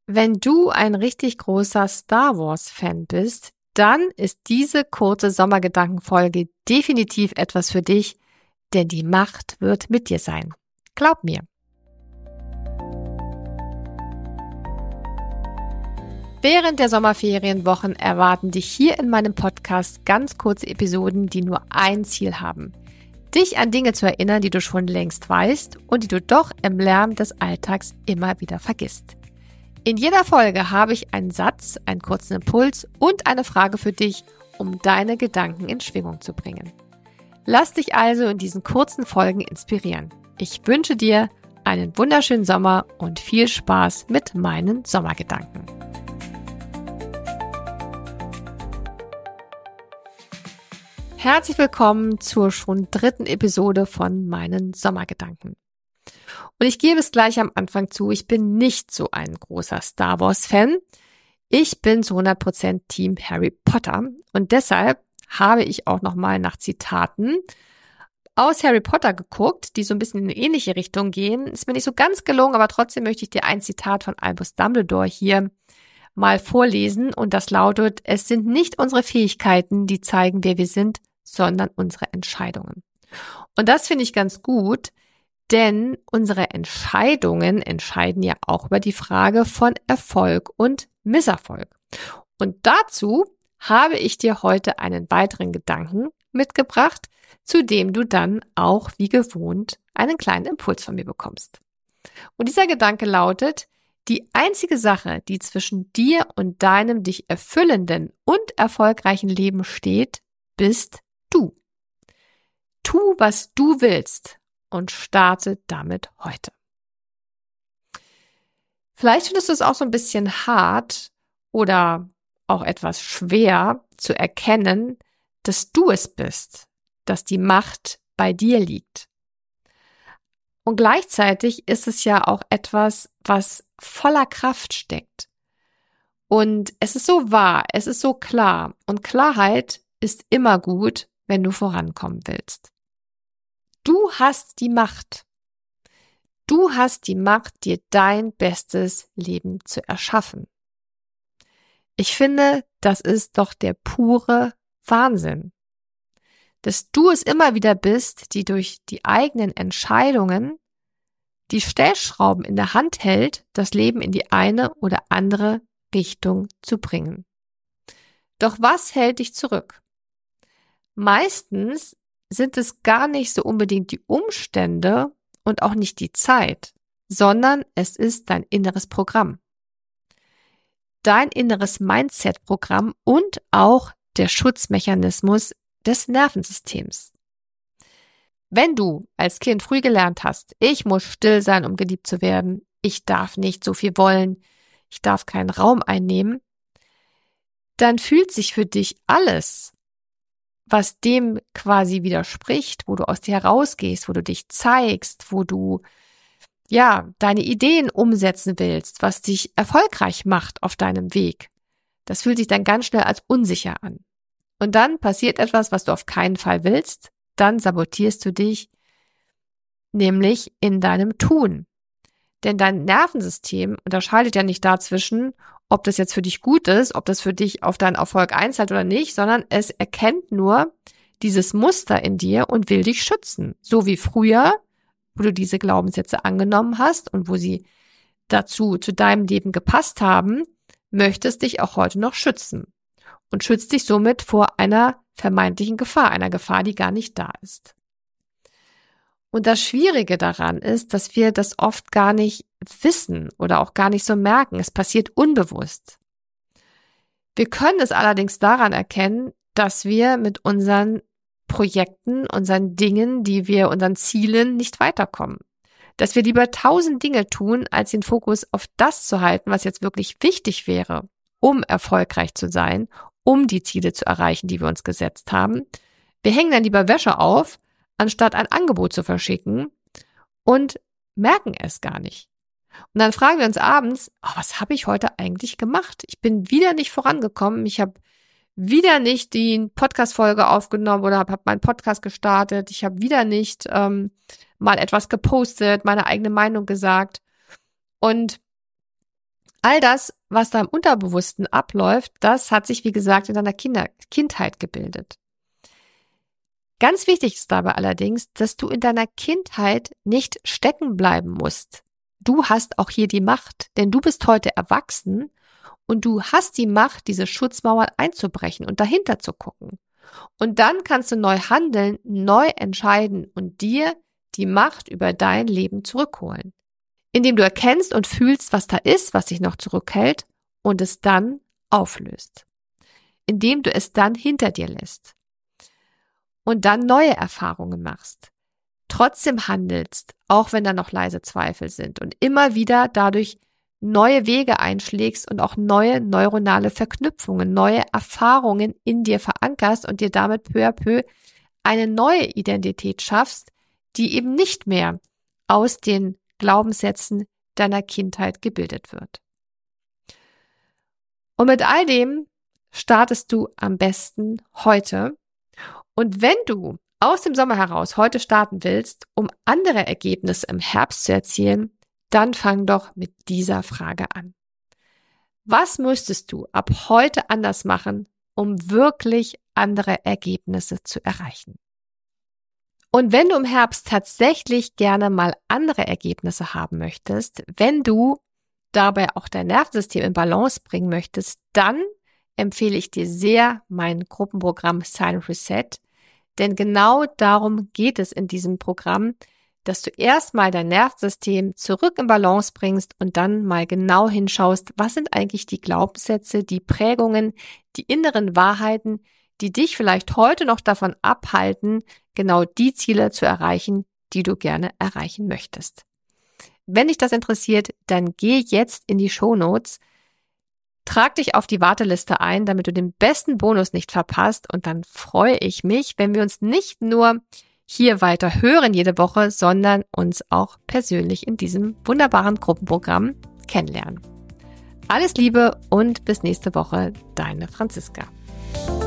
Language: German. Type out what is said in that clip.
Wenn du ein richtig großer Star Wars-Fan bist, dann ist diese kurze Sommergedankenfolge definitiv etwas für dich, denn die Macht wird mit dir sein. Glaub mir. Während der Sommerferienwochen erwarten dich hier in meinem Podcast ganz kurze Episoden, die nur ein Ziel haben: dich an Dinge zu erinnern, die du schon längst weißt und die du doch im Lärm des Alltags immer wieder vergisst. In jeder Folge habe ich einen Satz, einen kurzen Impuls und eine Frage für dich, um deine Gedanken in Schwingung zu bringen. Lass dich also in diesen kurzen Folgen inspirieren. Ich wünsche dir einen wunderschönen Sommer und viel Spaß mit meinen Sommergedanken. Herzlich willkommen zur schon 3. Episode von meinen Sommergedanken. Und ich gebe es gleich am Anfang zu, ich bin nicht so ein großer Star Wars-Fan. Ich bin zu 100% Team Harry Potter und deshalb habe ich auch nochmal nach Zitaten aus Harry Potter geguckt, die so ein bisschen in eine ähnliche Richtung gehen. Ist mir nicht so ganz gelungen, aber trotzdem möchte ich dir ein Zitat von Albus Dumbledore hier mal vorlesen und das lautet: Es sind nicht unsere Fähigkeiten, die zeigen, wer wir sind, sondern unsere Entscheidungen. Und das finde ich ganz gut, denn unsere Entscheidungen entscheiden ja auch über die Frage von Erfolg und Misserfolg. Und dazu habe ich dir heute einen weiteren Gedanken mitgebracht, zu dem du dann auch wie gewohnt einen kleinen Impuls von mir bekommst. Und dieser Gedanke lautet: Die einzige Sache, die zwischen dir und deinem dich erfüllenden und erfolgreichen Leben steht, bist du. Tu, was du willst. Und starte damit heute. Vielleicht findest du es auch so ein bisschen hart oder auch etwas schwer zu erkennen, dass du es bist, dass die Macht bei dir liegt. Und gleichzeitig ist es ja auch etwas, was voller Kraft steckt. Und es ist so wahr, es ist so klar. Und Klarheit ist immer gut, wenn du vorankommen willst. Du hast die Macht. Du hast die Macht, dir dein bestes Leben zu erschaffen. Ich finde, das ist doch der pure Wahnsinn. Dass du es immer wieder bist, die durch die eigenen Entscheidungen die Stellschrauben in der Hand hält, das Leben in die eine oder andere Richtung zu bringen. Doch was hält dich zurück? Meistens sind es gar nicht so unbedingt die Umstände und auch nicht die Zeit, sondern es ist dein inneres Programm. Dein inneres Mindset-Programm und auch der Schutzmechanismus des Nervensystems. Wenn du als Kind früh gelernt hast, ich muss still sein, um geliebt zu werden, ich darf nicht so viel wollen, ich darf keinen Raum einnehmen, dann fühlt sich für dich alles, was dem quasi widerspricht, wo du aus dir herausgehst, wo du dich zeigst, wo du deine Ideen umsetzen willst, was dich erfolgreich macht auf deinem Weg. Das fühlt sich dann ganz schnell als unsicher an. Und dann passiert etwas, was du auf keinen Fall willst, dann sabotierst du dich, nämlich in deinem Tun. Denn dein Nervensystem unterscheidet ja nicht dazwischen, ob das jetzt für dich gut ist, ob das für dich auf deinen Erfolg einzahlt oder nicht, sondern es erkennt nur dieses Muster in dir und will dich schützen. So wie früher, wo du diese Glaubenssätze angenommen hast und wo sie zu deinem Leben gepasst haben, möchtest dich auch heute noch schützen und schützt dich somit vor einer vermeintlichen Gefahr, einer Gefahr, die gar nicht da ist. Und das Schwierige daran ist, dass wir das oft gar nicht wissen oder auch gar nicht so merken. Es passiert unbewusst. Wir können es allerdings daran erkennen, dass wir mit unseren Projekten, unseren Dingen, unseren Zielen nicht weiterkommen. Dass wir lieber 1000 Dinge tun, als den Fokus auf das zu halten, was jetzt wirklich wichtig wäre, um erfolgreich zu sein, um die Ziele zu erreichen, die wir uns gesetzt haben. Wir hängen dann lieber Wäsche auf, anstatt ein Angebot zu verschicken und merken es gar nicht. Und dann fragen wir uns abends, was habe ich heute eigentlich gemacht? Ich bin wieder nicht vorangekommen, ich habe wieder nicht die Podcast-Folge aufgenommen oder habe meinen Podcast gestartet, ich habe wieder nicht mal etwas gepostet, meine eigene Meinung gesagt. Und All das, was da im Unterbewussten abläuft, das hat sich, wie gesagt, in deiner Kindheit gebildet. Ganz wichtig ist dabei allerdings, dass du in deiner Kindheit nicht stecken bleiben musst. Du hast auch hier die Macht, denn du bist heute erwachsen und du hast die Macht, diese Schutzmauern einzubrechen und dahinter zu gucken. Und dann kannst du neu handeln, neu entscheiden und dir die Macht über dein Leben zurückholen. Indem du erkennst und fühlst, was da ist, was dich noch zurückhält und es dann auflöst. Indem du es dann hinter dir lässt und dann neue Erfahrungen machst. Trotzdem handelst, auch wenn da noch leise Zweifel sind und immer wieder dadurch neue Wege einschlägst und auch neue neuronale Verknüpfungen, neue Erfahrungen in dir verankerst und dir damit peu à peu eine neue Identität schaffst, die eben nicht mehr aus den Glaubenssätzen deiner Kindheit gebildet wird. Und mit all dem startest du am besten heute. Und wenn du aus dem Sommer heraus heute starten willst, um andere Ergebnisse im Herbst zu erzielen, dann fang doch mit dieser Frage an. Was müsstest du ab heute anders machen, um wirklich andere Ergebnisse zu erreichen? Und wenn du im Herbst tatsächlich gerne mal andere Ergebnisse haben möchtest, wenn du dabei auch dein Nervensystem in Balance bringen möchtest, dann empfehle ich dir sehr mein Gruppenprogramm Silent Reset, denn genau darum geht es in diesem Programm, dass du erstmal dein Nervensystem zurück in Balance bringst und dann mal genau hinschaust, was sind eigentlich die Glaubenssätze, die Prägungen, die inneren Wahrheiten, die dich vielleicht heute noch davon abhalten, genau die Ziele zu erreichen, die du gerne erreichen möchtest. Wenn dich das interessiert, dann geh jetzt in die Shownotes, trag dich auf die Warteliste ein, damit du den besten Bonus nicht verpasst und dann freue ich mich, wenn wir uns nicht nur hier weiter hören jede Woche, sondern uns auch persönlich in diesem wunderbaren Gruppenprogramm kennenlernen. Alles Liebe und bis nächste Woche, deine Franziska.